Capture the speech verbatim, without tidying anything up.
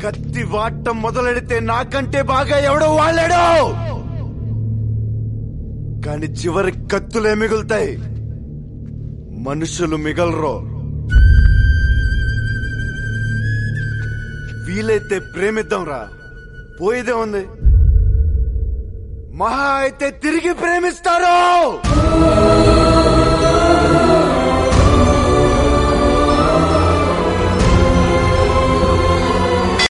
కత్తి వాటం మొదలెడితే నాకంటే బాగా ఎవడో వాళ్ళాడు. కాని చివరి కత్తులే మిగులుతాయి, మనుషులు మిగలరు. వీలైతే ప్రేమిద్దాం రా, పోయేదే ఉంది. మహా అయితే తిరిగి ప్రేమిస్తారు.